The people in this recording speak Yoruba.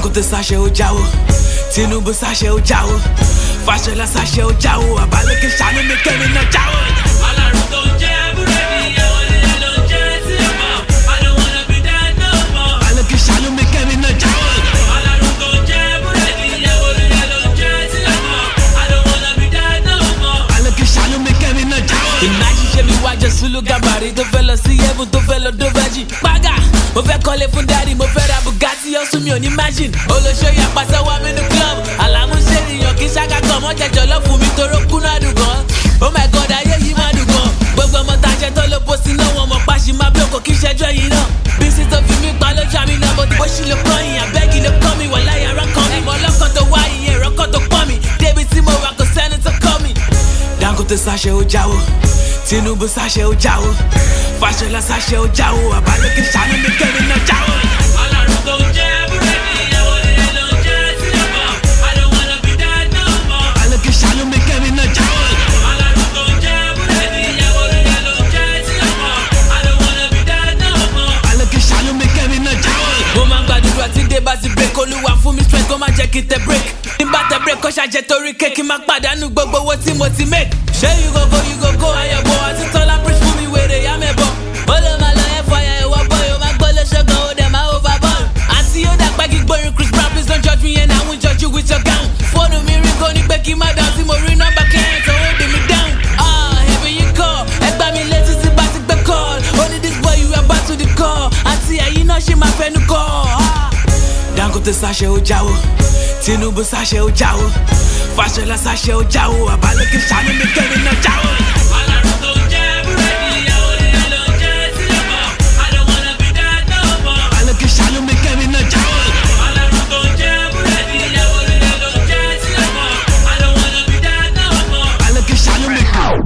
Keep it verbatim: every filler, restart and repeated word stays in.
Dangote sáṣẹ ó jáwó, Tinubu sáṣẹ ó jáwó, Fáṣọlá sáṣẹ ó jáwó, Abaléké ṣàánú mi kẹ́mi náà jáwó. Alárùn tó ń jẹ́ búrẹ́dì, ẹ̀wọ̀n nílẹ̀ ló ń jẹ́ tí ó mọ̀. I don't wanna be that no more. Abaléké ṣàánú mi kẹ́mi náà jáwó. Alárùn tó ń jẹ́ búrẹ́dì, ẹ̀wọ̀n nílẹ̀ ló ń jẹ́ tí ó mọ̀. I don't wanna be that no more. Abaléké ṣàánú mi kẹ́mi náà jáwó. Ìnájí ṣe mi wájọ Sulu Gabari tó fẹ́ lọ sí Heaven tó fẹ́ lọ Dóbẹ́jì. Págà, mo fẹ́ kọ́lé fún dáàdì, mo fẹ́ ra Bugatti, ó sún mi ò ní margin. Olóṣèlú apàṣẹ wa mi ní club, àlàmú ṣe ènìyàn kì í ṣáká kan, mọ́ jẹjọ lọ fún mi toró kúnná dùn gan. Oh my God, ayé yìí má dùn gan. Gbogbo ọmọ tàjẹ tó ló bó sí náà, wọn mọ̀ pàṣẹ máa bí òkò kí ṣẹjọ́ yìí náà. Bísí tó fi mí pa lójú àmì náà, mo ti bó ṣì lè kọ́ yìí, àbẹ́gì ló kọ́ mi, wọ̀lá yàrá kan mi. Ẹ̀mọ́ ọlọ́kàn tó wá ìyẹn ìrọ́kàn tó pọ̀ mi, débi tí mo wà kò sẹ́ni tó kọ́ mi. Dangote sáṣẹ ó jáwó, Tinubu sáṣẹ ó jáwó, Fáṣọlá sáṣẹ ó jáwó, Abaléké ṣàánú mi kẹ́mi náà jáwó. Alárùn tó ń jẹ́ búrẹ́dì, ẹ̀wọ̀n nílẹ̀ ló ń jẹ́ tí ó mọ̀. I don't wanna be that no more. Abaléké ṣàánú mi kẹ́mi náà jáwó. Alárùn tó ń jẹ́ búrẹ́dì, ẹ̀wọ̀n nílẹ̀ ló ń jẹ́ tí ó mọ̀. I don't wanna be that no more. Abaléké ṣàánú mi kẹ́mi náà jáwó. Mo máa ń gbàdúrà tí dé bá ti break, Olúwa fún mi strength kó má jẹ́ kí n tẹ break. Nígbà tẹ break kó ṣàjẹ́ torí kéèkì má pàdánù gbogbo owó tí mo ti make. Ṣé you go go you go go ayọ̀bọ̀ àti tọ́lá preach fún mi wèrè yá mẹ́bọ̀. Ó lè máa lọ ẹ̀fọ́ ya ìwọ bọ́ yóò máa gbọ́ lóṣogbo ó dẹ̀ máa overball. Àti yóò dàgbà kí gbórin Chris Brown, please don't judge me and I won't judge you with your gown. Fóònù mi rí kó ní pé kí n má dáhùn tí mo rí nọ́mbà kẹrin tó ó dì mí down. Ah, heavy you call, ẹgbàá mi létí tí bá ti gbé call. Only this boy you are back to the call. Àti ẹ̀yin náà ṣe máa fẹnu kọ́. Dangote sáṣẹ ó jáwó, Tinubu sáṣẹ ó jáwó, Fáṣọlá sáṣẹ ó jáwó, Abaléké ṣàánú mi kẹ́mi náà jáwó.